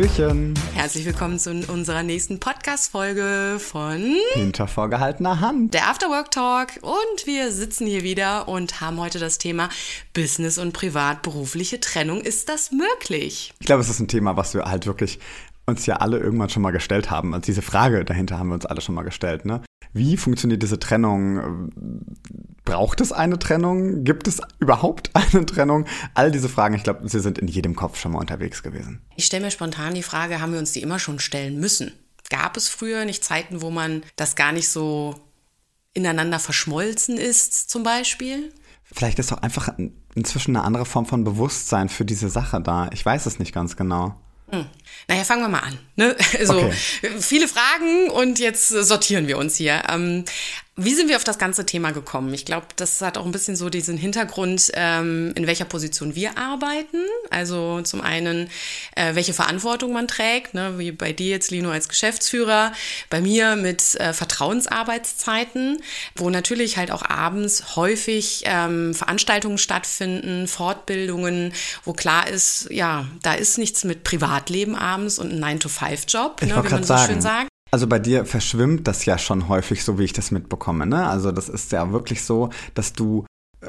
Hallöchen. Herzlich willkommen zu unserer nächsten Podcast-Folge von Hinter vorgehaltener Hand. Der Afterwork Talk. Und wir sitzen hier wieder und haben heute das Thema Business und privat-berufliche Trennung. Ist das möglich? Ich glaube, es ist ein Thema, was wir halt wirklich uns ja alle irgendwann schon mal gestellt haben. Also diese Frage dahinter haben wir uns alle schon mal gestellt, ne? Wie funktioniert diese Trennung? Braucht es eine Trennung? Gibt es überhaupt eine Trennung? All diese Fragen, ich glaube, sie sind in jedem Kopf schon mal unterwegs gewesen. Ich stelle mir spontan die Frage, haben wir uns die immer schon stellen müssen? Gab es früher nicht Zeiten, wo man das gar nicht so ineinander verschmolzen ist, zum Beispiel? Vielleicht ist doch einfach inzwischen eine andere Form von Bewusstsein für diese Sache da. Ich weiß es nicht ganz genau. Naja, fangen wir mal an. Ne? Also, okay. Viele Fragen und jetzt sortieren wir uns hier. Wie sind wir auf das ganze Thema gekommen? Ich glaube, das hat auch ein bisschen so diesen Hintergrund, in welcher Position wir arbeiten. Also zum einen, welche Verantwortung man trägt, ne? Wie bei dir jetzt, Lino, als Geschäftsführer, bei mir mit Vertrauensarbeitszeiten, wo natürlich halt auch abends häufig Veranstaltungen stattfinden, Fortbildungen, wo klar ist, ja, da ist nichts mit Privatleben abends und ein 9-to-5-Job, ne, wie man so schön sagt. Also bei dir verschwimmt das ja schon häufig, so wie ich das mitbekomme, ne? Also das ist ja wirklich so, dass du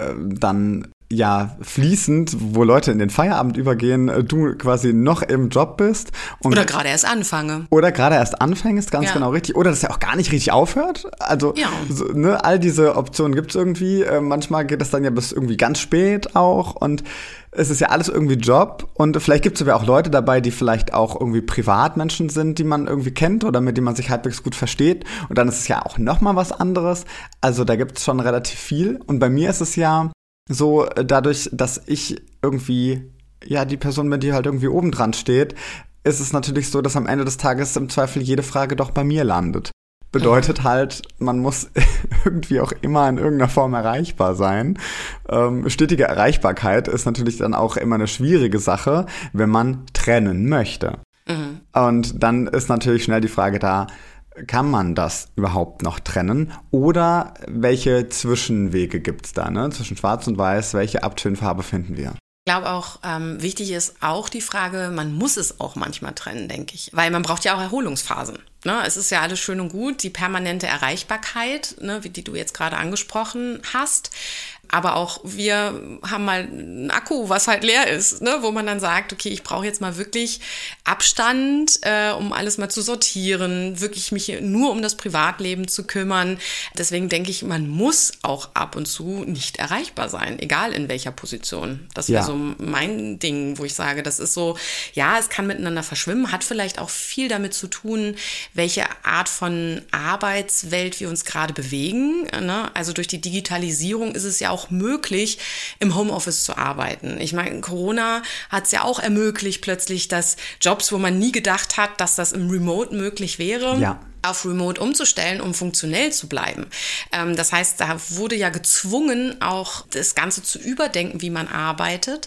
dann ja fließend, wo Leute in den Feierabend übergehen, du quasi noch im Job bist. Oder gerade erst anfange. Oder gerade erst anfängst, ganz genau richtig. Oder das ja auch gar nicht richtig aufhört. Also so, ne, all diese Optionen gibt's irgendwie. Manchmal geht es dann ja bis irgendwie ganz spät auch. Und es ist ja alles irgendwie Job. Und vielleicht gibt's aber auch Leute dabei, die vielleicht auch irgendwie Privatmenschen sind, die man irgendwie kennt oder mit denen man sich halbwegs gut versteht. Und dann ist es ja auch nochmal was anderes. Also da gibt's schon relativ viel. Und bei mir ist es ja so, dadurch, dass ich irgendwie, ja, die Person bin, die halt irgendwie oben dran steht, ist es natürlich so, dass am Ende des Tages im Zweifel jede Frage doch bei mir landet. Bedeutet halt, man muss irgendwie auch immer in irgendeiner Form erreichbar sein. Stetige Erreichbarkeit ist natürlich dann auch immer eine schwierige Sache, wenn man trennen möchte. Und dann ist natürlich schnell die Frage da, kann man das überhaupt noch trennen? Oder welche Zwischenwege gibt's da, ne? Zwischen Schwarz und Weiß, welche Abtönfarbe finden wir? Ich glaube auch, wichtig ist auch die Frage, man muss es auch manchmal trennen, denke ich. Weil man braucht ja auch Erholungsphasen. Ne? Es ist ja alles schön und gut, die permanente Erreichbarkeit, ne, die du jetzt gerade angesprochen hast. Aber auch wir haben mal einen Akku, was halt leer ist, ne? Wo man dann sagt, okay, ich brauche jetzt mal wirklich Abstand, um alles mal zu sortieren, wirklich mich nur um das Privatleben zu kümmern. Deswegen denke ich, man muss auch ab und zu nicht erreichbar sein, egal in welcher Position. Das wäre so mein Ding, wo ich sage, das ist so, ja, es kann miteinander verschwimmen, hat vielleicht auch viel damit zu tun, welche Art von Arbeitswelt wir uns gerade bewegen. Ne? Also durch die Digitalisierung ist es ja auch möglich, im Homeoffice zu arbeiten. Ich meine, Corona hat es ja auch ermöglicht plötzlich, dass Jobs, wo man nie gedacht hat, dass das im Remote möglich wäre, auf Remote umzustellen, um funktionell zu bleiben. Das heißt, da wurde ja gezwungen, auch das Ganze zu überdenken, wie man arbeitet.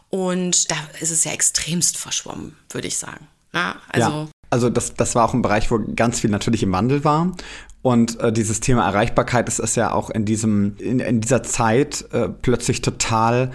Und da ist es ja extremst verschwommen, würde ich sagen. Ja, also das war auch ein Bereich, wo ganz viel natürlich im Wandel war. Und dieses Thema Erreichbarkeit ist ja auch in dieser Zeit plötzlich total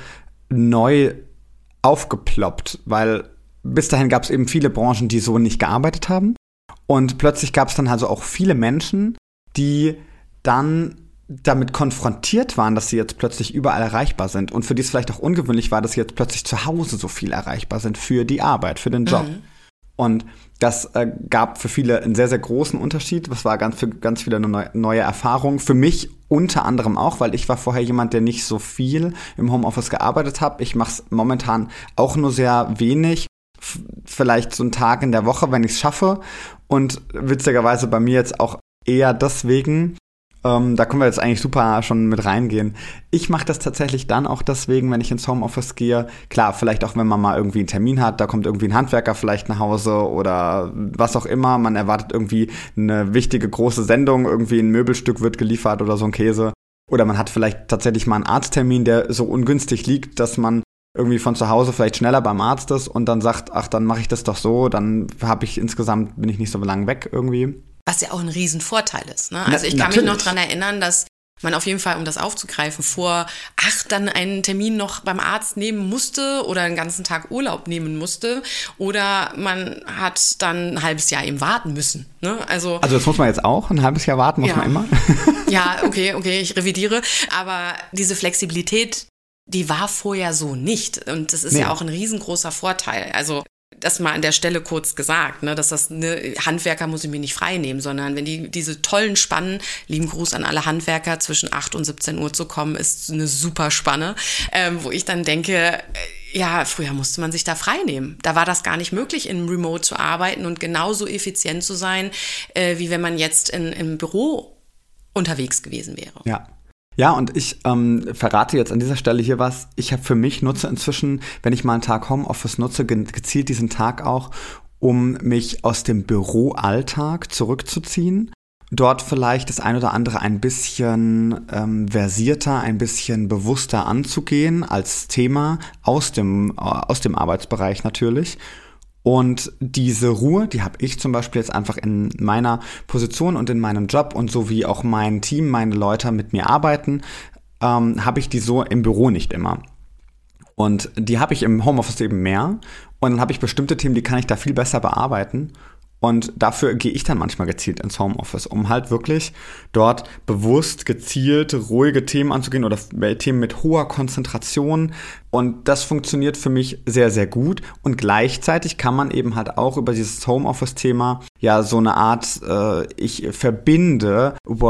neu aufgeploppt, weil bis dahin gab es eben viele Branchen, die so nicht gearbeitet haben. Und plötzlich gab es dann also auch viele Menschen, die dann damit konfrontiert waren, dass sie jetzt plötzlich überall erreichbar sind. Und für die es vielleicht auch ungewöhnlich war, dass sie jetzt plötzlich zu Hause so viel erreichbar sind für die Arbeit, für den Job. Und das gab für viele einen sehr, sehr großen Unterschied. Das war für ganz viele eine neue Erfahrung. Für mich unter anderem auch, weil ich war vorher jemand, der nicht so viel im Homeoffice gearbeitet hat. Ich mache es momentan auch nur sehr wenig. Vielleicht so einen Tag in der Woche, wenn ich es schaffe. Und witzigerweise bei mir jetzt auch eher deswegen, da können wir jetzt eigentlich super schon mit reingehen. Ich mache das tatsächlich dann auch deswegen, wenn ich ins Homeoffice gehe. Klar, vielleicht auch, wenn man mal irgendwie einen Termin hat, da kommt irgendwie ein Handwerker vielleicht nach Hause oder was auch immer. Man erwartet irgendwie eine wichtige große Sendung, irgendwie ein Möbelstück wird geliefert oder so ein Käse. Oder man hat vielleicht tatsächlich mal einen Arzttermin, der so ungünstig liegt, dass man irgendwie von zu Hause vielleicht schneller beim Arzt ist und dann sagt, ach, dann mache ich das doch so, dann bin ich nicht so lange weg irgendwie. Was ja auch ein Riesenvorteil ist. Ne? Also ich kann mich noch dran erinnern, dass man auf jeden Fall, um das aufzugreifen, vor 8 dann einen Termin noch beim Arzt nehmen musste oder einen ganzen Tag Urlaub nehmen musste oder man hat dann ein halbes Jahr eben warten müssen. Ne? Also das muss man jetzt auch, ein halbes Jahr warten muss man immer? Ja, okay, ich revidiere. Aber diese Flexibilität, die war vorher so nicht. Und das ist ja auch ein riesengroßer Vorteil. Also das mal an der Stelle kurz gesagt, ne, dass das Handwerker muss ich mir nicht frei nehmen, sondern wenn diese tollen Spannen, lieben Gruß an alle Handwerker, zwischen 8 und 17 Uhr zu kommen, ist eine super Spanne, wo ich dann denke, ja, früher musste man sich da frei nehmen. Da war das gar nicht möglich, in Remote zu arbeiten und genauso effizient zu sein, wie wenn man jetzt im Büro unterwegs gewesen wäre. Ja, und ich verrate jetzt an dieser Stelle hier was. Ich habe für mich nutze inzwischen, wenn ich mal einen Tag Homeoffice nutze, gezielt diesen Tag auch, um mich aus dem Büroalltag zurückzuziehen. Dort vielleicht das ein oder andere ein bisschen versierter, ein bisschen bewusster anzugehen als Thema aus dem Arbeitsbereich natürlich. Und diese Ruhe, die habe ich zum Beispiel jetzt einfach in meiner Position und in meinem Job und so wie auch mein Team, meine Leute mit mir arbeiten, habe ich die so im Büro nicht immer. Und die habe ich im Homeoffice eben mehr. Und dann habe ich bestimmte Themen, die kann ich da viel besser bearbeiten. Und dafür gehe ich dann manchmal gezielt ins Homeoffice, um halt wirklich dort bewusst, gezielt, ruhige Themen anzugehen oder Themen mit hoher Konzentration. Und das funktioniert für mich sehr, sehr gut. Und gleichzeitig kann man eben halt auch über dieses Homeoffice-Thema ja so eine Art, ich verbinde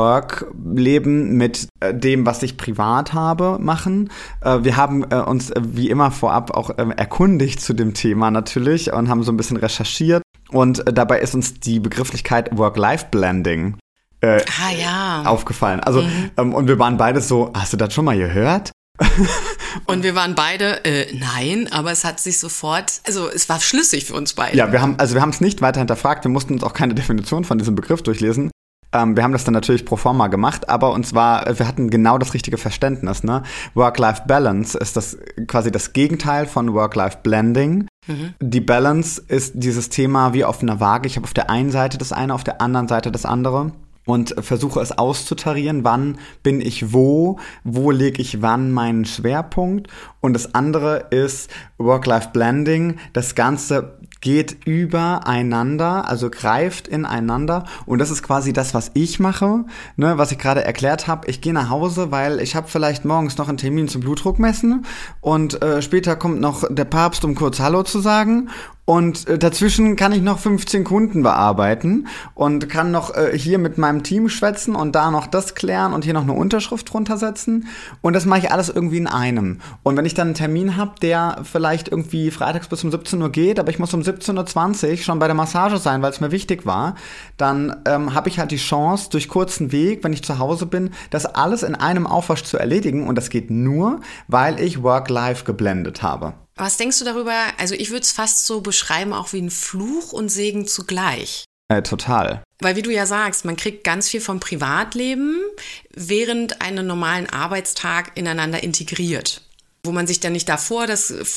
Work-Leben mit dem, was ich privat habe, machen. Wir haben uns wie immer vorab auch erkundigt zu dem Thema natürlich und haben so ein bisschen recherchiert. Und dabei ist uns die Begrifflichkeit Work-Life-Blending aufgefallen. Also, und wir waren beide so, hast du das schon mal gehört? Und wir waren beide, nein, aber es hat sich sofort, also es war schlüssig für uns beide. Ja, wir haben es nicht weiter hinterfragt, wir mussten uns auch keine Definition von diesem Begriff durchlesen. Wir haben das dann natürlich pro forma gemacht, aber wir hatten genau das richtige Verständnis, ne? Work-Life-Balance ist das quasi das Gegenteil von Work-Life-Blending. Die Balance ist dieses Thema wie auf einer Waage. Ich habe auf der einen Seite das eine, auf der anderen Seite das andere. Und versuche es auszutarieren, wann bin ich wo lege ich wann meinen Schwerpunkt. Und das andere ist Work-Life-Blending. Das Ganze geht übereinander, also greift ineinander. Und das ist quasi das, was ich mache, ne, was ich gerade erklärt habe. Ich gehe nach Hause, weil ich habe vielleicht morgens noch einen Termin zum Blutdruck messen. Und später kommt noch der Papst, um kurz Hallo zu sagen. Und dazwischen kann ich noch 15 Kunden bearbeiten und kann noch hier mit meinem Team schwätzen und da noch das klären und hier noch eine Unterschrift drunter setzen. Und das mache ich alles irgendwie in einem. Und wenn ich dann einen Termin habe, der vielleicht irgendwie freitags bis um 17 Uhr geht, aber ich muss um 17.20 Uhr schon bei der Massage sein, weil es mir wichtig war, dann habe ich halt die Chance, durch kurzen Weg, wenn ich zu Hause bin, das alles in einem Aufwasch zu erledigen. Und das geht nur, weil ich Work-Life geblendet habe. Was denkst du darüber? Also ich würde es fast so beschreiben, auch wie ein Fluch und Segen zugleich. Total. Weil wie du ja sagst, man kriegt ganz viel vom Privatleben während einen normalen Arbeitstag ineinander integriert. Wo man sich dann nicht vor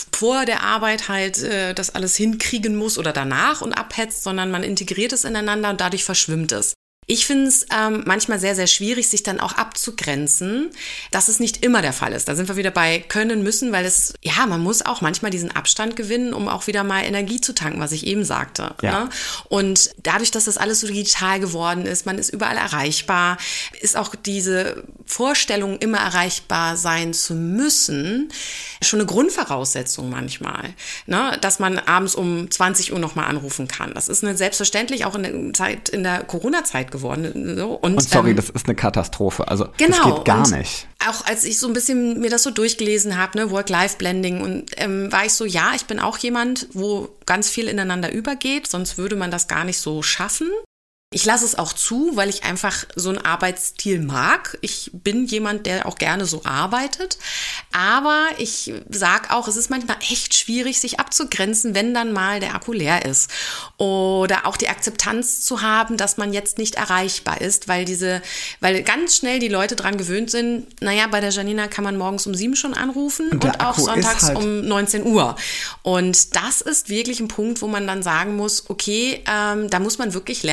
der Arbeit halt das alles hinkriegen muss oder danach und abhetzt, sondern man integriert es ineinander und dadurch verschwimmt es. Ich finde es manchmal sehr, sehr schwierig, sich dann auch abzugrenzen, dass es nicht immer der Fall ist. Da sind wir wieder bei können, müssen, weil man muss auch manchmal diesen Abstand gewinnen, um auch wieder mal Energie zu tanken, was ich eben sagte. Ja. Ne? Und dadurch, dass das alles so digital geworden ist, man ist überall erreichbar, ist auch diese Vorstellung, immer erreichbar sein zu müssen, schon eine Grundvoraussetzung manchmal, ne? Dass man abends um 20 Uhr nochmal anrufen kann. Das ist selbstverständlich auch in der Corona-Zeit geworden. So. Und sorry, das ist eine Katastrophe. Also genau, das geht gar nicht. Auch als ich so ein bisschen mir das so durchgelesen habe, ne, Work-Life-Blending, und war ich so, ja, ich bin auch jemand, wo ganz viel ineinander übergeht, sonst würde man das gar nicht so schaffen. Ich lasse es auch zu, weil ich einfach so einen Arbeitsstil mag. Ich bin jemand, der auch gerne so arbeitet. Aber ich sage auch, es ist manchmal echt schwierig, sich abzugrenzen, wenn dann mal der Akku leer ist. Oder auch die Akzeptanz zu haben, dass man jetzt nicht erreichbar ist, weil ganz schnell die Leute dran gewöhnt sind, naja, bei der Janina kann man morgens um 7 schon anrufen und auch sonntags um 19 Uhr. Und das ist wirklich ein Punkt, wo man dann sagen muss, okay, da muss man wirklich lernen,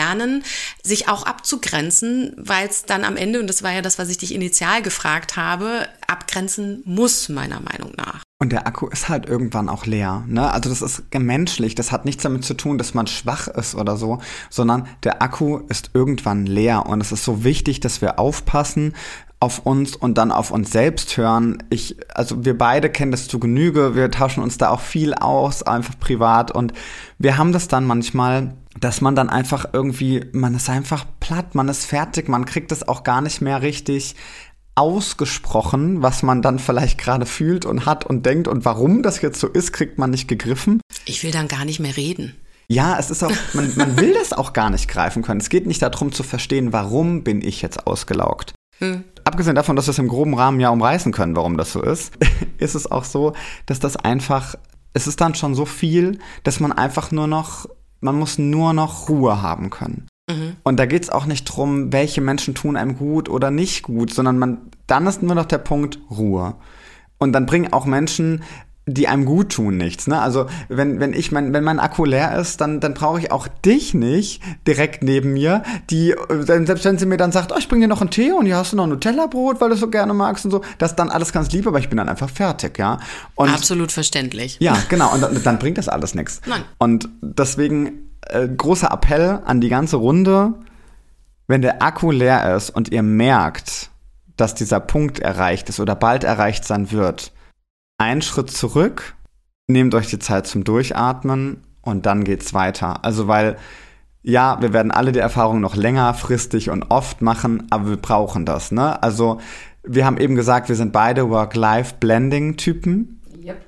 sich auch abzugrenzen, weil es dann am Ende, und das war ja das, was ich dich initial gefragt habe, abgrenzen muss, meiner Meinung nach. Und der Akku ist halt irgendwann auch leer, ne? Also das ist menschlich, das hat nichts damit zu tun, dass man schwach ist oder so, sondern der Akku ist irgendwann leer und es ist so wichtig, dass wir aufpassen auf uns und dann auf uns selbst hören. Also wir beide kennen das zu Genüge, wir tauschen uns da auch viel aus, einfach privat, und wir haben das dann manchmal, dass man dann einfach irgendwie, man ist einfach platt, man ist fertig, man kriegt es auch gar nicht mehr richtig ausgesprochen, was man dann vielleicht gerade fühlt und hat und denkt, und warum das jetzt so ist, kriegt man nicht gegriffen. Ich will dann gar nicht mehr reden. Ja, es ist auch, man will das auch gar nicht greifen können. Es geht nicht darum zu verstehen, warum bin ich jetzt ausgelaugt. Abgesehen davon, dass wir es im groben Rahmen ja umreißen können, warum das so ist, ist es auch so, dass das einfach, es ist dann schon so viel, dass man einfach man muss nur noch Ruhe haben können. Und da geht es auch nicht drum, welche Menschen tun einem gut oder nicht gut, sondern dann ist nur noch der Punkt Ruhe. Und dann bringen auch Menschen, die einem gut tun, nichts. Ne? Also wenn mein Akku leer ist, dann brauche ich auch dich nicht direkt neben mir, selbst wenn sie mir dann sagt, ich bringe dir noch einen Tee und hier hast du noch ein Nutella-Brot, weil du es so gerne magst und so, das ist dann alles ganz lieb, aber ich bin dann einfach fertig, ja. Und absolut verständlich. Ja, genau, und dann bringt das alles nichts. Nein. Und deswegen großer Appell an die ganze Runde, wenn der Akku leer ist und ihr merkt, dass dieser Punkt erreicht ist oder bald erreicht sein wird, einen Schritt zurück, nehmt euch die Zeit zum Durchatmen und dann geht's weiter. Also weil, ja, wir werden alle die Erfahrung noch längerfristig und oft machen, aber wir brauchen das, ne? Also wir haben eben gesagt, wir sind beide Work-Life-Blending-Typen, yep.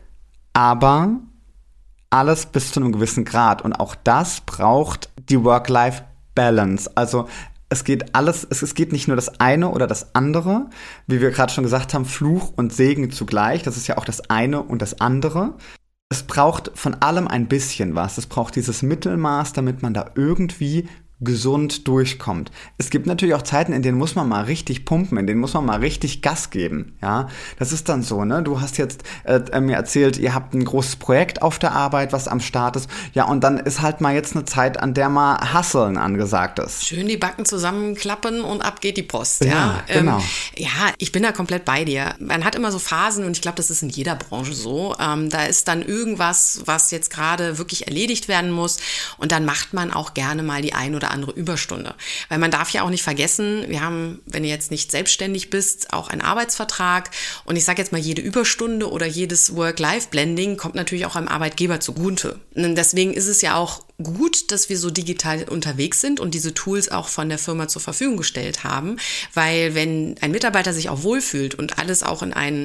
Aber alles bis zu einem gewissen Grad. Und auch das braucht die Work-Life-Balance. Also es geht nicht nur das eine oder das andere, wie wir gerade schon gesagt haben, Fluch und Segen zugleich. Das ist ja auch das eine und das andere. Es braucht von allem ein bisschen was. Es braucht dieses Mittelmaß, damit man da irgendwie gesund durchkommt. Es gibt natürlich auch Zeiten, in denen muss man mal richtig pumpen, in denen muss man mal richtig Gas geben, ja. Das ist dann so, ne? Du hast jetzt mir erzählt, ihr habt ein großes Projekt auf der Arbeit, was am Start ist, ja, und dann ist halt mal jetzt eine Zeit, an der mal Hustlen angesagt ist. Schön die Backen zusammenklappen und ab geht die Post, ja. Genau. Ja, ich bin da komplett bei dir. Man hat immer so Phasen, und ich glaube, das ist in jeder Branche so, da ist dann irgendwas, was jetzt gerade wirklich erledigt werden muss, und dann macht man auch gerne mal die ein oder andere Überstunde. Weil man darf ja auch nicht vergessen, wir haben, wenn du jetzt nicht selbstständig bist, auch einen Arbeitsvertrag, und ich sage jetzt mal, jede Überstunde oder jedes Work-Life-Blending kommt natürlich auch einem Arbeitgeber zugute. Und deswegen ist es ja auch gut, dass wir so digital unterwegs sind und diese Tools auch von der Firma zur Verfügung gestellt haben, weil wenn ein Mitarbeiter sich auch wohlfühlt und alles auch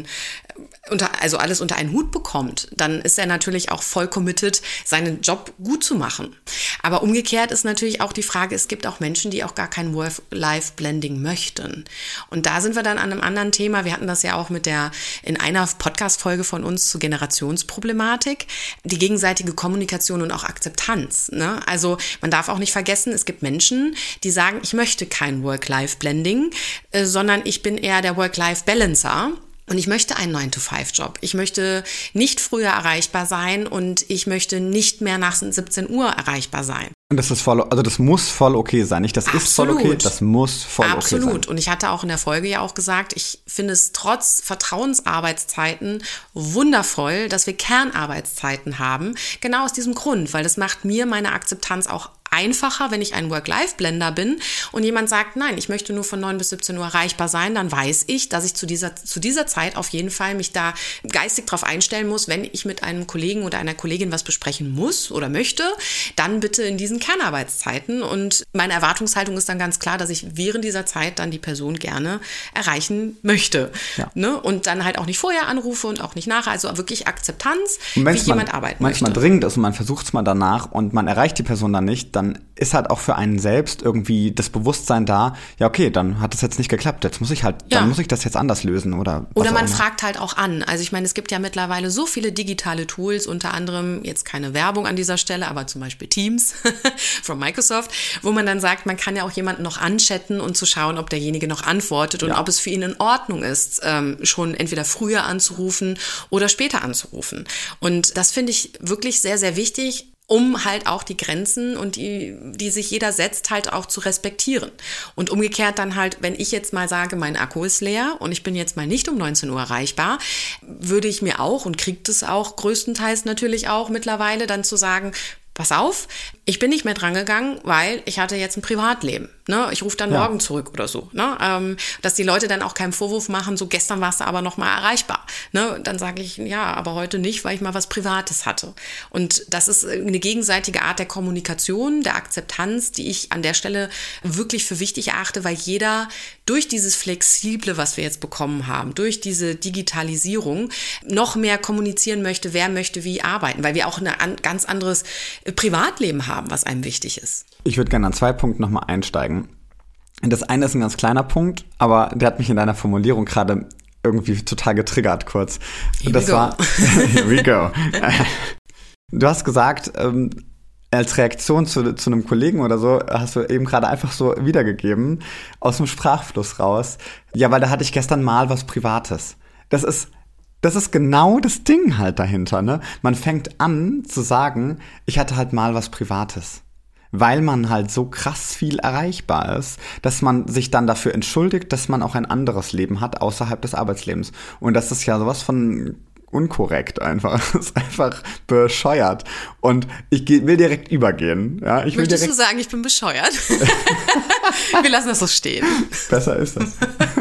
alles unter einen Hut bekommt, dann ist er natürlich auch voll committed, seinen Job gut zu machen. Aber umgekehrt ist natürlich auch die Frage, es gibt auch Menschen, die auch gar kein Work-Life-Blending möchten. Und da sind wir dann an einem anderen Thema. Wir hatten das ja auch in einer Podcast-Folge von uns zur Generationsproblematik, die gegenseitige Kommunikation und auch Akzeptanz. Ne? Also man darf auch nicht vergessen, es gibt Menschen, die sagen, ich möchte kein Work-Life-Blending, sondern ich bin eher der Work-Life-Balancer. Und ich möchte einen 9-to-5-Job. Ich möchte nicht früher erreichbar sein und ich möchte nicht mehr nach 17 Uhr erreichbar sein. Und das muss voll okay sein. Nicht, das Absolut. Ist voll okay, das muss voll okay sein. Absolut. Und ich hatte auch in der Folge ja auch gesagt, ich finde es trotz Vertrauensarbeitszeiten wundervoll, dass wir Kernarbeitszeiten haben. Genau aus diesem Grund, weil das macht mir meine Akzeptanz auch einfacher, wenn ich ein Work-Life-Blender bin und jemand sagt, nein, ich möchte nur von 9 bis 17 Uhr erreichbar sein, dann weiß ich, dass ich zu dieser Zeit auf jeden Fall mich da geistig drauf einstellen muss, wenn ich mit einem Kollegen oder einer Kollegin was besprechen muss oder möchte, dann bitte in diesen Kernarbeitszeiten. Und meine Erwartungshaltung ist dann ganz klar, dass ich während dieser Zeit dann die Person gerne erreichen möchte. Ja. Ne? Und dann halt auch nicht vorher anrufe und auch nicht nachher. Also wirklich Akzeptanz, wie jemand arbeiten möchte. Manchmal dringend ist und man versucht es mal danach und man erreicht die Person dann nicht, dann ist halt auch für einen selbst irgendwie das Bewusstsein da, ja okay, dann hat es jetzt nicht geklappt, dann muss ich das jetzt anders lösen oder was. Oder man fragt halt auch an. Also ich meine, es gibt ja mittlerweile so viele digitale Tools, unter anderem jetzt keine Werbung an dieser Stelle, aber zum Beispiel Teams von Microsoft, wo man dann sagt, man kann ja auch jemanden noch anchatten und zu schauen, ob derjenige noch antwortet und ob es für ihn in Ordnung ist, schon entweder früher anzurufen oder später anzurufen. Und das finde ich wirklich sehr, sehr wichtig. um halt auch die Grenzen und die sich jeder setzt, halt auch zu respektieren. Und umgekehrt dann halt, wenn ich jetzt mal sage, mein Akku ist leer und ich bin jetzt mal nicht um 19 Uhr erreichbar, würde ich mir auch und kriegt es auch größtenteils natürlich auch mittlerweile dann zu sagen, pass auf, ich bin nicht mehr drangegangen, weil ich hatte jetzt ein Privatleben. Ne? Ich rufe dann morgen zurück oder so. Ne? Dass die Leute dann auch keinen Vorwurf machen, so gestern warst du aber noch mal erreichbar. Ne? Dann sage ich, ja, aber heute nicht, weil ich mal was Privates hatte. Und das ist eine gegenseitige Art der Kommunikation, der Akzeptanz, die ich an der Stelle wirklich für wichtig erachte, weil jeder durch dieses Flexible, was wir jetzt bekommen haben, durch diese Digitalisierung noch mehr kommunizieren möchte, wer möchte wie arbeiten, weil wir auch ein ganz anderes Privatleben haben, was einem wichtig ist. Ich würde gerne an 2 Punkten nochmal einsteigen. Das eine ist ein ganz kleiner Punkt, aber der hat mich in deiner Formulierung gerade irgendwie total getriggert kurz. Here we go. Du hast gesagt, als Reaktion zu einem Kollegen oder so, hast du eben gerade einfach so wiedergegeben, aus dem Sprachfluss raus. Ja, weil da hatte ich gestern mal was Privates. Das ist genau das Ding halt dahinter, ne? Man fängt an zu sagen, ich hatte halt mal was Privates. Weil man halt so krass viel erreichbar ist, dass man sich dann dafür entschuldigt, dass man auch ein anderes Leben hat außerhalb des Arbeitslebens. Und das ist ja sowas von unkorrekt einfach. Das ist einfach bescheuert. Und ich will direkt übergehen. Ja, Möchtest du sagen, ich bin bescheuert? Wir lassen das so stehen. Besser ist das.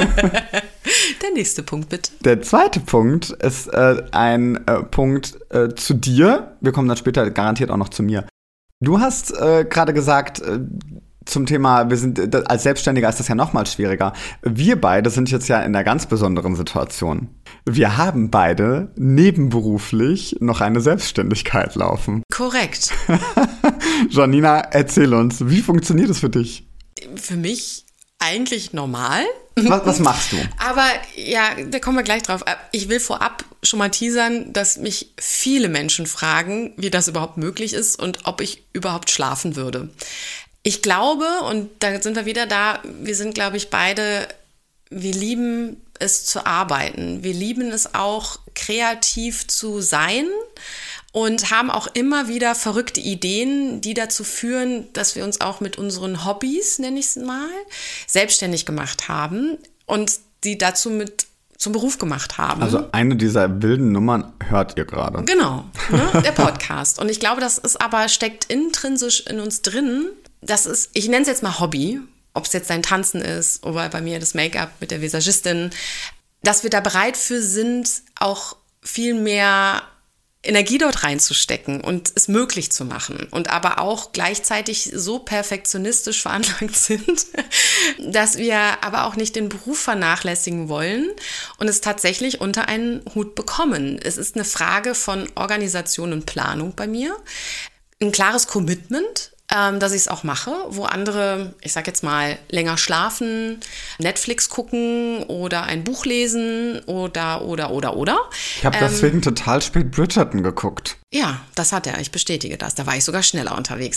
Der nächste Punkt, bitte. Der zweite Punkt ist ein Punkt zu dir. Wir kommen dann später garantiert auch noch zu mir. Du hast gerade gesagt, zum Thema, wir sind als Selbstständiger ist das ja noch mal schwieriger. Wir beide sind jetzt ja in einer ganz besonderen Situation. Wir haben beide nebenberuflich noch eine Selbstständigkeit laufen. Korrekt. Janina, erzähl uns, wie funktioniert das für dich? Für mich eigentlich normal. Was machst du? Aber ja, da kommen wir gleich drauf. Ich will vorab schon mal teasern, dass mich viele Menschen fragen, wie das überhaupt möglich ist und ob ich überhaupt schlafen würde. Ich glaube, und da sind wir wieder da, wir sind, glaube ich, beide, wir lieben es zu arbeiten. Wir lieben es auch, kreativ zu sein und haben auch immer wieder verrückte Ideen, die dazu führen, dass wir uns auch mit unseren Hobbys, nenne ich es mal, selbstständig gemacht haben und die dazu zum Beruf gemacht haben. Also eine dieser wilden Nummern hört ihr gerade. Genau, ne, der Podcast. Und ich glaube, das ist aber, steckt intrinsisch in uns drin. Das ist, ich nenne es jetzt mal Hobby, ob es jetzt dein Tanzen ist oder bei mir das Make-up mit der Visagistin, dass wir da bereit für sind, auch viel mehr Energie dort reinzustecken und es möglich zu machen und aber auch gleichzeitig so perfektionistisch veranlagt sind, dass wir aber auch nicht den Beruf vernachlässigen wollen und es tatsächlich unter einen Hut bekommen. Es ist eine Frage von Organisation und Planung bei mir, ein klares Commitment, dass ich es auch mache, wo andere, ich sag jetzt mal, länger schlafen, Netflix gucken oder ein Buch lesen oder. Ich habe deswegen total spät Bridgerton geguckt. Ja, das hat er, ich bestätige das. Da war ich sogar schneller unterwegs.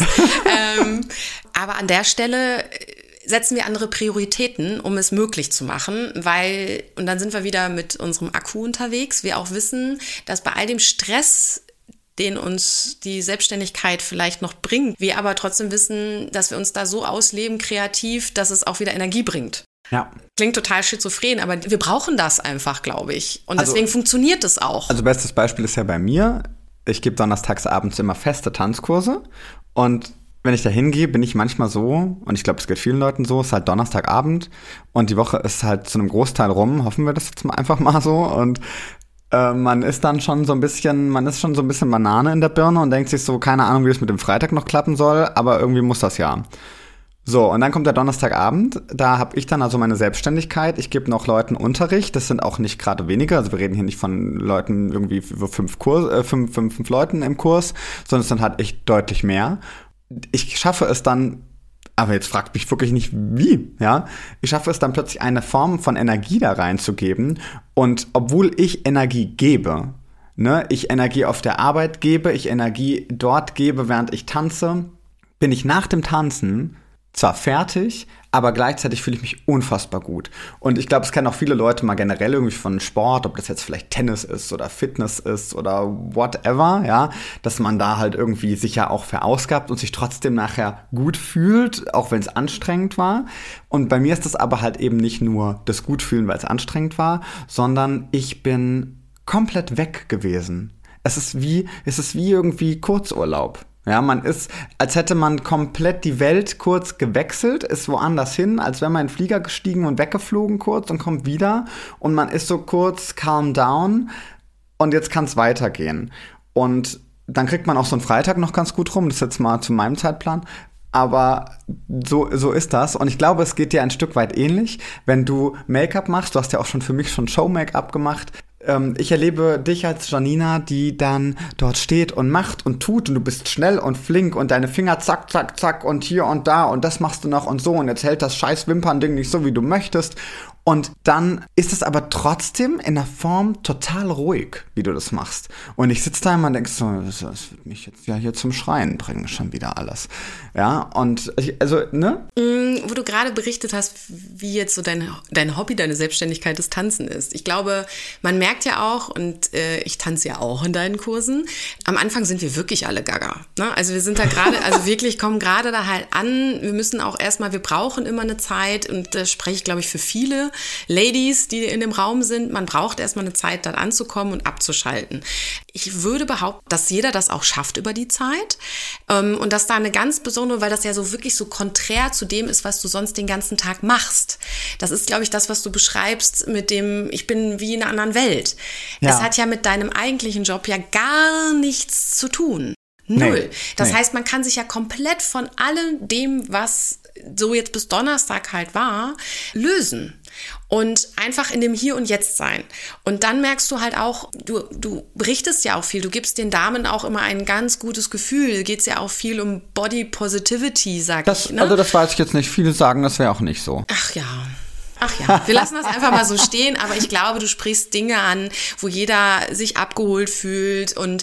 Aber an der Stelle setzen wir andere Prioritäten, um es möglich zu machen, weil, und dann sind wir wieder mit unserem Akku unterwegs, wir auch wissen, dass bei all dem Stress, den uns die Selbstständigkeit vielleicht noch bringt, wir aber trotzdem wissen, dass wir uns da so ausleben, kreativ, dass es auch wieder Energie bringt. Ja. Klingt total schizophren, aber wir brauchen das einfach, glaube ich. Und deswegen funktioniert es auch. Also bestes Beispiel ist ja bei mir, ich gebe donnerstags abends immer feste Tanzkurse und wenn ich da hingehe, bin ich manchmal so, und ich glaube, es geht vielen Leuten so, es ist halt Donnerstagabend und die Woche ist halt zu einem Großteil rum, hoffen wir das jetzt mal einfach mal so und man ist dann schon so ein bisschen, Banane in der Birne und denkt sich so, keine Ahnung, wie das mit dem Freitag noch klappen soll, aber irgendwie muss das ja. So, und dann kommt der Donnerstagabend, da habe ich dann also meine Selbstständigkeit, ich gebe noch Leuten Unterricht, das sind auch nicht gerade wenige, also wir reden hier nicht von Leuten irgendwie fünf Leuten im Kurs, sondern es sind halt echt deutlich mehr. Ich schaffe es dann, aber jetzt fragt mich wirklich nicht wie, ja. Ich schaffe es dann plötzlich eine Form von Energie da reinzugeben und obwohl ich Energie gebe, ne, ich Energie auf der Arbeit gebe, ich Energie dort gebe, während ich tanze, bin ich nach dem Tanzen zwar fertig, aber gleichzeitig fühle ich mich unfassbar gut. Und ich glaube, es kennen auch viele Leute mal generell irgendwie von Sport, ob das jetzt vielleicht Tennis ist oder Fitness ist oder whatever, ja, dass man da halt irgendwie sich ja auch verausgabt und sich trotzdem nachher gut fühlt, auch wenn es anstrengend war. Und bei mir ist das aber halt eben nicht nur das Gutfühlen, weil es anstrengend war, sondern ich bin komplett weg gewesen. Es ist wie irgendwie Kurzurlaub. Ja, man ist, als hätte man komplett die Welt kurz gewechselt, ist woanders hin, als wäre man in den Flieger gestiegen und weggeflogen kurz und kommt wieder und man ist so kurz calm down und jetzt kann es weitergehen. Und dann kriegt man auch so einen Freitag noch ganz gut rum, das ist jetzt mal zu meinem Zeitplan. Aber so ist das. Und ich glaube, es geht dir ein Stück weit ähnlich, wenn du Make-up machst. Du hast ja auch schon für mich schon Show-Make-up gemacht. Ich erlebe dich als Janina, die dann dort steht und macht und tut. Und du bist schnell und flink und deine Finger zack, zack, zack und hier und da. Und das machst du noch und so. Und jetzt hält das scheiß Wimpernding nicht so, wie du möchtest. Und dann ist es aber trotzdem in der Form total ruhig, wie du das machst. Und ich sitze da immer und denke so, das wird mich jetzt ja hier zum Schreien bringen, schon wieder alles. Ja, und ne? Wo du gerade berichtet hast, wie jetzt so dein Hobby, deine Selbstständigkeit des Tanzen ist. Ich glaube, man merkt ja auch, und ich tanze ja auch in deinen Kursen, am Anfang sind wir wirklich alle gaga. Ne? Also wir sind da gerade, also wirklich kommen gerade da halt an. Wir müssen auch erstmal, wir brauchen immer eine Zeit, und da spreche ich, glaube ich, für viele Ladies, die in dem Raum sind, man braucht erstmal eine Zeit, dort anzukommen und abzuschalten. Ich würde behaupten, dass jeder das auch schafft über die Zeit und dass da eine ganz besondere, weil das ja so wirklich so konträr zu dem ist, was du sonst den ganzen Tag machst. Das ist, glaube ich, das, was du beschreibst mit dem, ich bin wie in einer anderen Welt. Ja. Es hat ja mit deinem eigentlichen Job ja gar nichts zu tun. Null. Das heißt, man kann sich ja komplett von allem dem, was so jetzt bis Donnerstag halt war, lösen. Und einfach in dem Hier und Jetzt sein. Und dann merkst du halt auch, du berichtest ja auch viel, du gibst den Damen auch immer ein ganz gutes Gefühl. Geht es ja auch viel um Body Positivity, sag ich. Ne? Also das weiß ich jetzt nicht. Viele sagen, das wäre auch nicht so. Ach ja, wir lassen das einfach mal so stehen, aber ich glaube, du sprichst Dinge an, wo jeder sich abgeholt fühlt. Und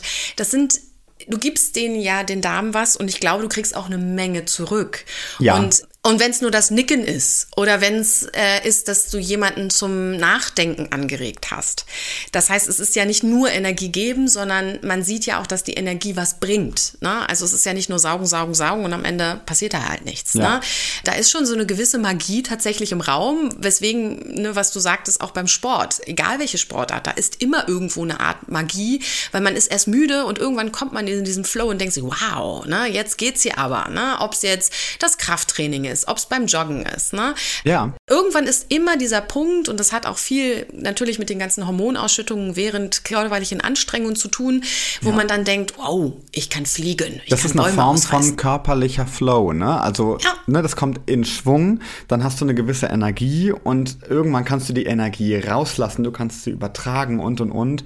du gibst den Damen was, und ich glaube, du kriegst auch eine Menge zurück. Ja. Und wenn es nur das Nicken ist oder wenn es ist, dass du jemanden zum Nachdenken angeregt hast. Das heißt, es ist ja nicht nur Energie geben, sondern man sieht ja auch, dass die Energie was bringt. Ne? Also es ist ja nicht nur saugen und am Ende passiert da halt nichts. Ja. Ne? Da ist schon so eine gewisse Magie tatsächlich im Raum, weswegen, ne, was du sagtest, auch beim Sport, egal welche Sportart, da ist immer irgendwo eine Art Magie, weil man ist erst müde und irgendwann kommt man in diesen Flow und denkt sich, wow, ne, jetzt geht's hier aber. Ne? Ob es jetzt das Krafttraining ist, ob es beim Joggen ist. Ne? Ja. Irgendwann ist immer dieser Punkt, und das hat auch viel natürlich mit den ganzen Hormonausschüttungen während körperlichen Anstrengungen zu tun, wo man dann denkt, wow, ich kann fliegen. Das ist eine Form von körperlicher Flow, ne? Also, ne, das kommt in Schwung, dann hast du eine gewisse Energie und irgendwann kannst du die Energie rauslassen, du kannst sie übertragen und.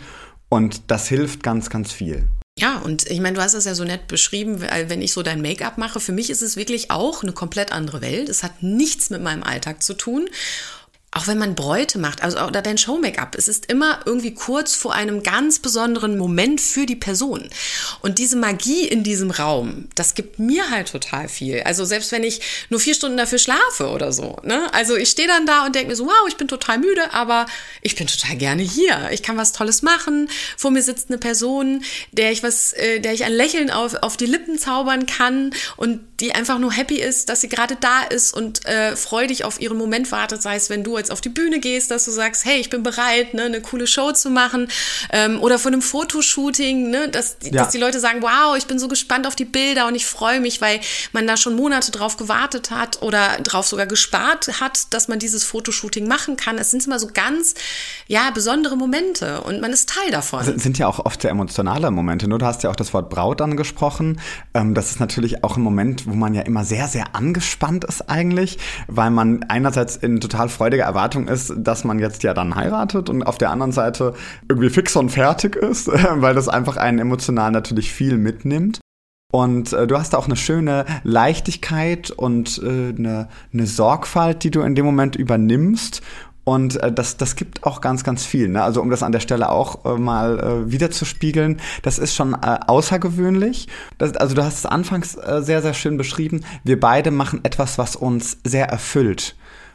Und das hilft ganz, ganz viel. Ja, und ich meine, du hast das ja so nett beschrieben, wenn ich so dein Make-up mache. Für mich ist es wirklich auch eine komplett andere Welt. Es hat nichts mit meinem Alltag zu tun. Auch wenn man Bräute macht, also oder dein Show-Make-up, es ist immer irgendwie kurz vor einem ganz besonderen Moment für die Person. Und diese Magie in diesem Raum, das gibt mir halt total viel. Also selbst wenn ich nur 4 Stunden dafür schlafe oder so. Ne? Also ich stehe dann da und denke mir so, wow, ich bin total müde, aber ich bin total gerne hier. Ich kann was Tolles machen. Vor mir sitzt eine Person, der ich ein Lächeln auf die Lippen zaubern kann und die einfach nur happy ist, dass sie gerade da ist und freudig auf ihren Moment wartet, sei es, wenn du jetzt auf die Bühne gehst, dass du sagst, hey, ich bin bereit, ne, eine coole Show zu machen, oder von einem Fotoshooting, ne, dass die Leute sagen, wow, ich bin so gespannt auf die Bilder und ich freue mich, weil man da schon Monate drauf gewartet hat oder drauf sogar gespart hat, dass man dieses Fotoshooting machen kann. Es sind immer so ganz, besondere Momente und man ist Teil davon. Sind ja auch oft sehr emotionale Momente. Du hast ja auch das Wort Braut angesprochen. Das ist natürlich auch ein Moment, wo man ja immer sehr, sehr angespannt ist eigentlich, weil man einerseits in total freudiger Erwartung ist, dass man jetzt ja dann heiratet und auf der anderen Seite irgendwie fix und fertig ist, weil das einfach einen emotional natürlich viel mitnimmt. Und du hast auch eine schöne Leichtigkeit und eine Sorgfalt, die du in dem Moment übernimmst. Und das gibt auch ganz, ganz viel. Ne? Also um das an der Stelle auch mal wiederzuspiegeln, das ist schon außergewöhnlich. Also du hast es anfangs sehr, sehr schön beschrieben. Wir beide machen etwas, was uns sehr erfüllt,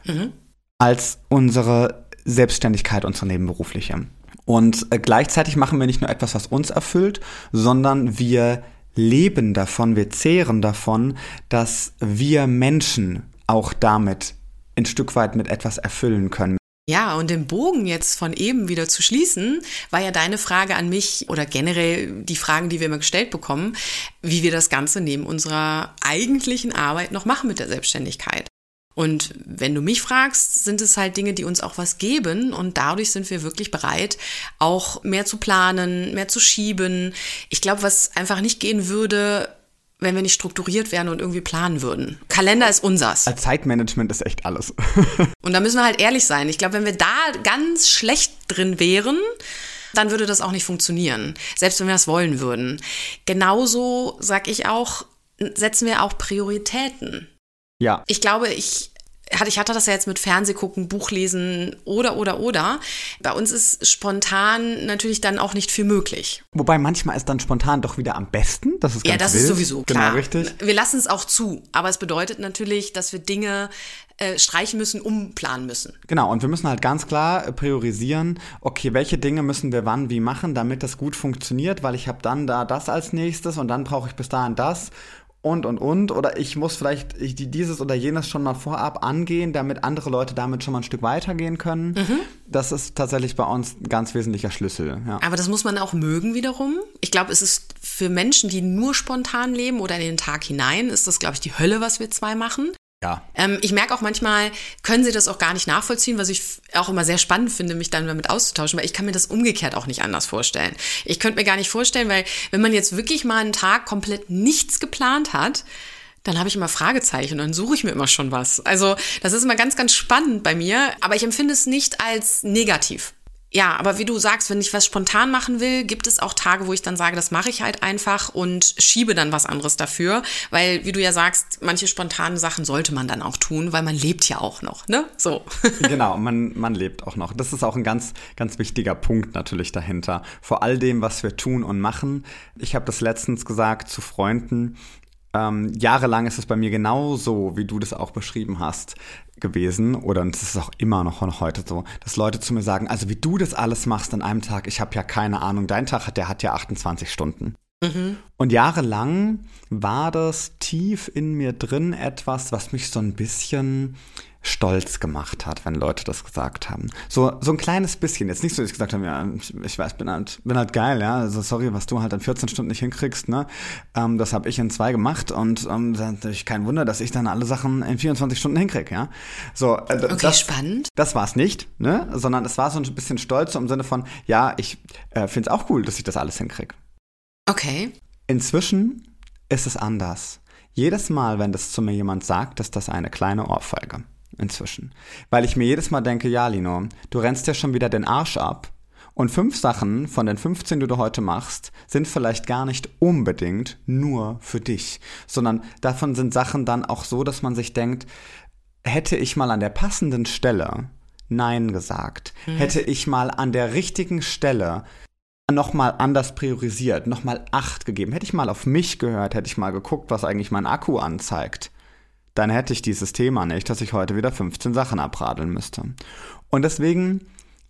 als unsere Selbstständigkeit, unsere nebenberufliche. Und gleichzeitig machen wir nicht nur etwas, was uns erfüllt, sondern wir leben davon, wir zehren davon, dass wir Menschen auch damit ein Stück weit mit etwas erfüllen können. Ja, und den Bogen jetzt von eben wieder zu schließen, war ja deine Frage an mich oder generell die Fragen, die wir immer gestellt bekommen, wie wir das Ganze neben unserer eigentlichen Arbeit noch machen mit der Selbstständigkeit. Und wenn du mich fragst, sind es halt Dinge, die uns auch was geben und dadurch sind wir wirklich bereit, auch mehr zu planen, mehr zu schieben. Ich glaube, was einfach nicht gehen würde, wenn wir nicht strukturiert wären und irgendwie planen würden. Kalender ist unsers. Zeitmanagement ist echt alles. Und da müssen wir halt ehrlich sein. Ich glaube, wenn wir da ganz schlecht drin wären, dann würde das auch nicht funktionieren. Selbst wenn wir das wollen würden. Genauso, sag ich auch, setzen wir auch Prioritäten. Ja. Ich glaube, ich hatte das ja jetzt mit Fernsehgucken, Buchlesen oder. Bei uns ist spontan natürlich dann auch nicht viel möglich. Wobei manchmal ist dann spontan doch wieder am besten. Das ist ganz das wild. Ist sowieso klar. Genau, richtig. Wir lassen es auch zu. Aber es bedeutet natürlich, dass wir Dinge streichen müssen, umplanen müssen. Genau, und wir müssen halt ganz klar priorisieren, okay, welche Dinge müssen wir wann wie machen, damit das gut funktioniert, weil ich habe dann da das als nächstes und dann brauche ich bis dahin das. Und. Oder ich muss vielleicht dieses oder jenes schon mal vorab angehen, damit andere Leute damit schon mal ein Stück weitergehen können. Das ist tatsächlich bei uns ein ganz wesentlicher Schlüssel. Ja. Aber das muss man auch mögen wiederum. Ich glaube, es ist für Menschen, die nur spontan leben oder in den Tag hinein, ist das, glaube ich, die Hölle, was wir zwei machen. Ja. Ich merke auch manchmal, können sie das auch gar nicht nachvollziehen, was ich auch immer sehr spannend finde, mich dann damit auszutauschen, weil ich kann mir das umgekehrt auch nicht anders vorstellen. Ich könnte mir gar nicht vorstellen, weil wenn man jetzt wirklich mal einen Tag komplett nichts geplant hat, dann habe ich immer Fragezeichen und dann suche ich mir immer schon was. Also das ist immer ganz, ganz spannend bei mir, aber ich empfinde es nicht als negativ. Ja, aber wie du sagst, wenn ich was spontan machen will, gibt es auch Tage, wo ich dann sage, das mache ich halt einfach und schiebe dann was anderes dafür, weil, wie du ja sagst, manche spontanen Sachen sollte man dann auch tun, weil man lebt ja auch noch, ne? So. Genau, man lebt auch noch. Das ist auch ein ganz, ganz wichtiger Punkt natürlich dahinter. Vor all dem, was wir tun und machen. Ich habe das letztens gesagt zu Freunden, jahrelang ist es bei mir genauso, wie du das auch beschrieben hast, gewesen, oder es ist auch immer noch heute so, dass Leute zu mir sagen, also wie du das alles machst an einem Tag, ich habe ja keine Ahnung, dein Tag der hat ja 28 Stunden. Und jahrelang war das tief in mir drin etwas, was mich so ein bisschen stolz gemacht hat, wenn Leute das gesagt haben. So ein kleines bisschen. Jetzt nicht so, dass ich gesagt habe, ja, ich weiß, bin halt geil, ja. Also sorry, was du halt an 14 Stunden nicht hinkriegst, ne? Das habe ich in 2 gemacht und natürlich kein Wunder, dass ich dann alle Sachen in 24 Stunden hinkriege, ja. So, okay, spannend. Das war es nicht, ne? Sondern es war so ein bisschen stolz im Sinne von, ja, ich finde es auch cool, dass ich das alles hinkriege. Okay. Inzwischen ist es anders. Jedes Mal, wenn das zu mir jemand sagt, ist das eine kleine Ohrfeige. Inzwischen. Weil ich mir jedes Mal denke, ja, Lino, du rennst ja schon wieder den Arsch ab und 5 Sachen von den 15, die du heute machst, sind vielleicht gar nicht unbedingt nur für dich, sondern davon sind Sachen dann auch so, dass man sich denkt, hätte ich mal an der passenden Stelle Nein gesagt, hätte ich mal an der richtigen Stelle nochmal anders priorisiert, nochmal Acht gegeben, hätte ich mal auf mich gehört, hätte ich mal geguckt, was eigentlich mein Akku anzeigt, dann hätte ich dieses Thema nicht, dass ich heute wieder 15 Sachen abradeln müsste. Und deswegen,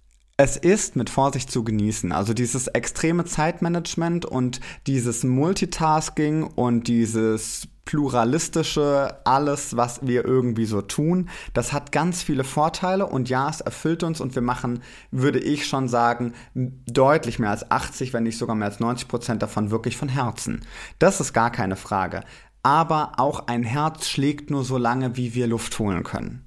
es ist mit Vorsicht zu genießen. Also dieses extreme Zeitmanagement und dieses Multitasking und dieses pluralistische, alles, was wir irgendwie so tun, das hat ganz viele Vorteile und ja, es erfüllt uns und wir machen, würde ich schon sagen, deutlich mehr als 80, wenn nicht sogar mehr als 90% davon wirklich von Herzen. Das ist gar keine Frage. Aber auch ein Herz schlägt nur so lange, wie wir Luft holen können.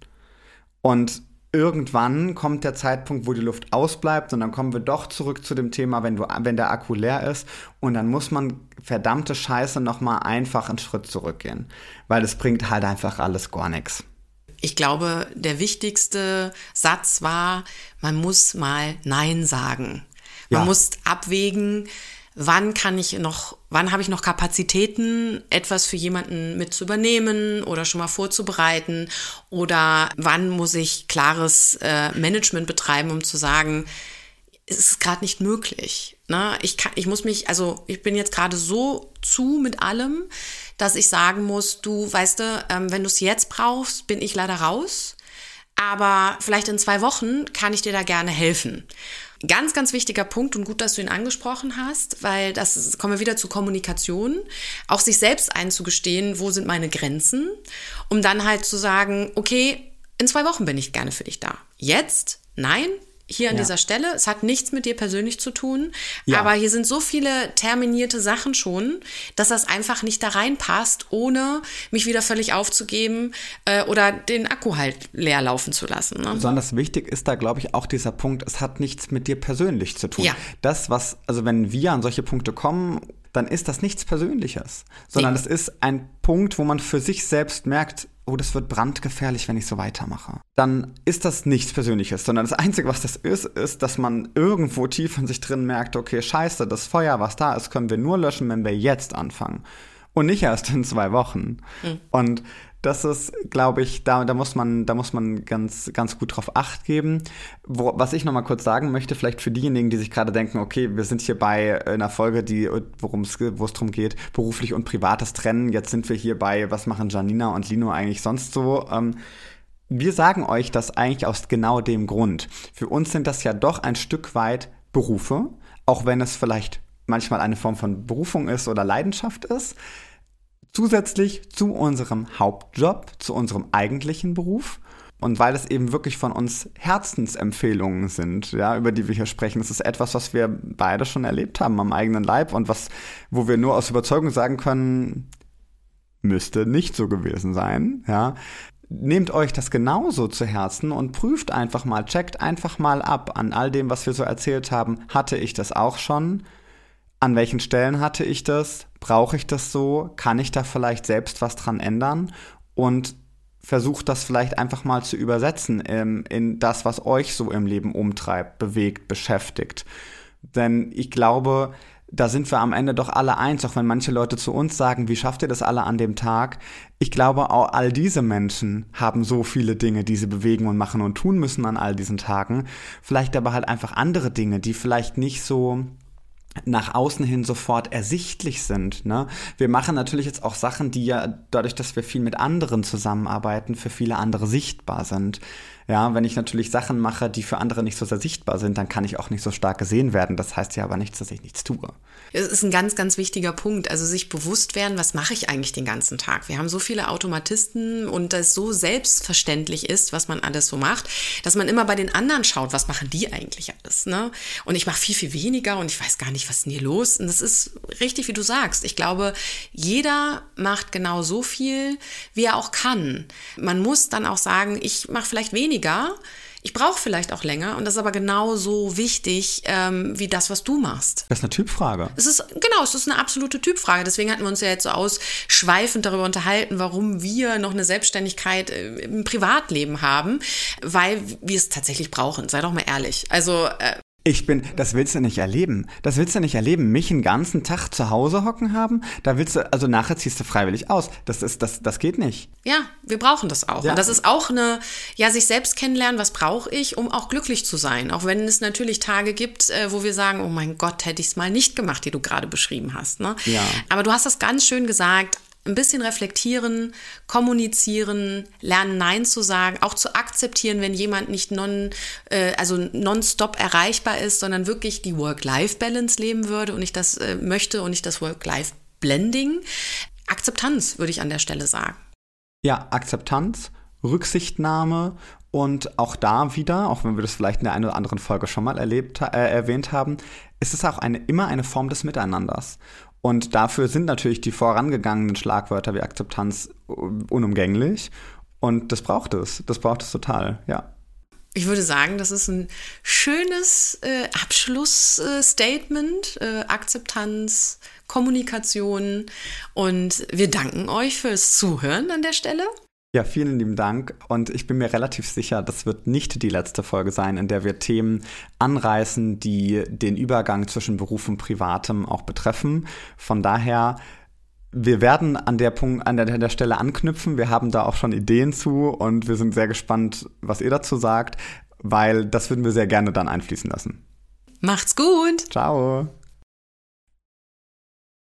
Und irgendwann kommt der Zeitpunkt, wo die Luft ausbleibt und dann kommen wir doch zurück zu dem Thema, wenn der Akku leer ist und dann muss man verdammte Scheiße nochmal einfach einen Schritt zurückgehen, weil es bringt halt einfach alles gar nichts. Ich glaube, der wichtigste Satz war, man muss mal Nein sagen. Man muss abwägen, wann habe ich noch Kapazitäten, etwas für jemanden mit zu übernehmen oder schon mal vorzubereiten, oder wann muss ich klares Management betreiben, um zu sagen, es ist gerade nicht möglich. Ne? Ich bin jetzt gerade so zu mit allem, dass ich sagen muss, du, weißt du, wenn du es jetzt brauchst, bin ich leider raus. Aber vielleicht in 2 Wochen kann ich dir da gerne helfen. Ganz, ganz wichtiger Punkt, und gut, dass du ihn angesprochen hast, weil kommen wir wieder zur Kommunikation, auch sich selbst einzugestehen, wo sind meine Grenzen, um dann halt zu sagen, okay, in 2 Wochen bin ich gerne für dich da. Jetzt? Nein. Hier an dieser Stelle, es hat nichts mit dir persönlich zu tun, aber hier sind so viele terminierte Sachen schon, dass das einfach nicht da reinpasst, ohne mich wieder völlig aufzugeben oder den Akku halt leer laufen zu lassen. Ne? Besonders wichtig ist da, glaube ich, auch dieser Punkt, es hat nichts mit dir persönlich zu tun. Ja. Wenn wir an solche Punkte kommen, dann ist das nichts Persönliches, sondern es ist ein Punkt, wo man für sich selbst merkt, oh, das wird brandgefährlich, wenn ich so weitermache. Dann ist das nichts Persönliches, sondern das Einzige, was das ist, dass man irgendwo tief in sich drin merkt, okay, scheiße, das Feuer, was da ist, können wir nur löschen, wenn wir jetzt anfangen. Und nicht erst in 2 Wochen. Mhm. Und das ist, glaube ich, da muss man ganz, ganz gut drauf Acht geben. Was ich noch mal kurz sagen möchte, vielleicht für diejenigen, die sich gerade denken, okay, wir sind hier bei einer Folge, wo es darum geht, beruflich und privates trennen. Jetzt sind wir hier bei, was machen Janina und Lino eigentlich sonst so? Wir sagen euch das eigentlich aus genau dem Grund. Für uns sind das ja doch ein Stück weit Berufe, auch wenn es vielleicht manchmal eine Form von Berufung ist oder Leidenschaft ist. Zusätzlich zu unserem Hauptjob, zu unserem eigentlichen Beruf. Und weil es eben wirklich von uns Herzensempfehlungen sind, ja, über die wir hier sprechen, das ist etwas, was wir beide schon erlebt haben am eigenen Leib und wo wir nur aus Überzeugung sagen können, müsste nicht so gewesen sein, ja. Nehmt euch das genauso zu Herzen und prüft einfach mal, checkt einfach mal ab an all dem, was wir so erzählt haben. Hatte ich das auch schon? An welchen Stellen hatte ich das? Brauche ich das so? Kann ich da vielleicht selbst was dran ändern? Und versucht das vielleicht einfach mal zu übersetzen in das, was euch so im Leben umtreibt, bewegt, beschäftigt. Denn ich glaube, da sind wir am Ende doch alle eins, auch wenn manche Leute zu uns sagen, wie schafft ihr das alle an dem Tag? Ich glaube, auch all diese Menschen haben so viele Dinge, die sie bewegen und machen und tun müssen an all diesen Tagen. Vielleicht aber halt einfach andere Dinge, die vielleicht nicht so nach außen hin sofort ersichtlich sind. Ne? Wir machen natürlich jetzt auch Sachen, die ja dadurch, dass wir viel mit anderen zusammenarbeiten, für viele andere sichtbar sind. Ja, wenn ich natürlich Sachen mache, die für andere nicht so sehr sichtbar sind, dann kann ich auch nicht so stark gesehen werden. Das heißt ja aber nichts, dass ich nichts tue. Es ist ein ganz, ganz wichtiger Punkt. Also sich bewusst werden, was mache ich eigentlich den ganzen Tag? Wir haben so viele Automatisten und das so selbstverständlich ist, was man alles so macht, dass man immer bei den anderen schaut, was machen die eigentlich alles? Ne? Und ich mache viel, viel weniger und ich weiß gar nicht, was ist denn hier los? Und das ist richtig, wie du sagst. Ich glaube, jeder macht genau so viel, wie er auch kann. Man muss dann auch sagen, ich mache vielleicht weniger. Ich brauche vielleicht auch länger und das ist aber genauso wichtig wie das, was du machst. Das ist eine Typfrage. Es ist eine absolute Typfrage. Deswegen hatten wir uns ja jetzt so ausschweifend darüber unterhalten, warum wir noch eine Selbstständigkeit im Privatleben haben, weil wir es tatsächlich brauchen. Sei doch mal ehrlich. Also das willst du nicht erleben. Das willst du nicht erleben. Mich einen ganzen Tag zu Hause hocken haben, da willst du, also nachher ziehst du freiwillig aus. Das geht nicht. Ja, wir brauchen das auch. Ja. Und das ist auch sich selbst kennenlernen, was brauche ich, um auch glücklich zu sein. Auch wenn es natürlich Tage gibt, wo wir sagen, oh mein Gott, hätte ich es mal nicht gemacht, die du gerade beschrieben hast. Ne? Ja. Aber du hast das ganz schön gesagt, ein bisschen reflektieren, kommunizieren, lernen Nein zu sagen, auch zu akzeptieren, wenn jemand nicht nonstop erreichbar ist, sondern wirklich die Work-Life-Balance leben würde und ich das möchte und nicht das Work-Life-Blending. Akzeptanz, würde ich an der Stelle sagen. Ja, Akzeptanz, Rücksichtnahme und auch da wieder, auch wenn wir das vielleicht in der einen oder anderen Folge schon mal erwähnt haben, ist es auch immer eine Form des Miteinanders. Und dafür sind natürlich die vorangegangenen Schlagwörter wie Akzeptanz unumgänglich. Und das braucht es. Das braucht es total, ja. Ich würde sagen, das ist ein schönes Abschlussstatement. Akzeptanz, Kommunikation. Und wir danken euch fürs Zuhören an der Stelle. Ja, vielen lieben Dank. Und ich bin mir relativ sicher, das wird nicht die letzte Folge sein, in der wir Themen anreißen, die den Übergang zwischen Beruf und Privatem auch betreffen. Von daher, wir werden an der Stelle anknüpfen. Wir haben da auch schon Ideen zu und wir sind sehr gespannt, was ihr dazu sagt, weil das würden wir sehr gerne dann einfließen lassen. Macht's gut! Ciao!